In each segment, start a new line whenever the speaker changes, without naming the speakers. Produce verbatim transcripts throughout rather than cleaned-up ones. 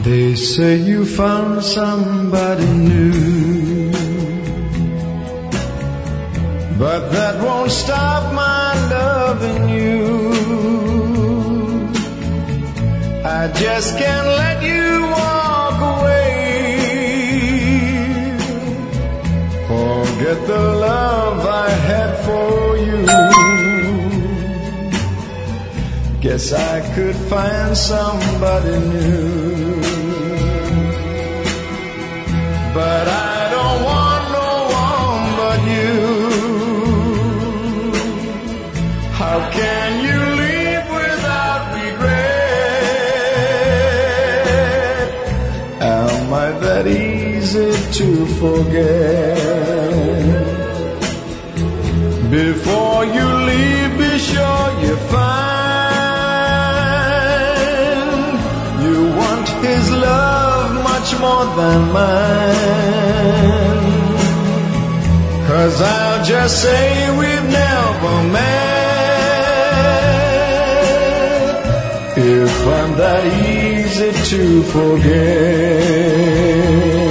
They say you found somebody new, but that won't stop my loving you. I just can't let you walk away. Forget the love I had for you. Guess I could find somebody new. But I don't want no one but you. How can you leave without regret? Am I that easy to forget? Before you leave, be sure you find you want his love much more than mine. 'Cause I'll just say we've never met, if I'm that easy to forget.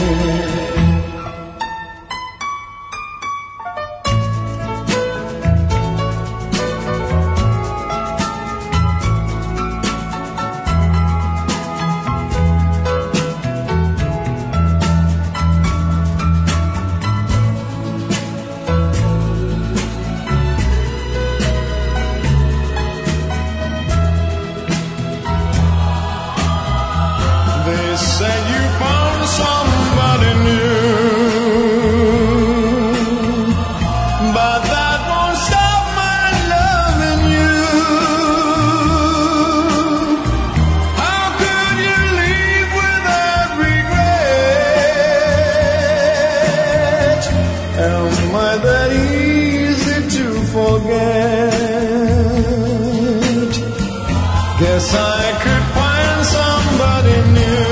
Said you found somebody new, but that won't stop my loving you. How could you leave without regret? Am I that easy to forget? Guess I could find somebody new.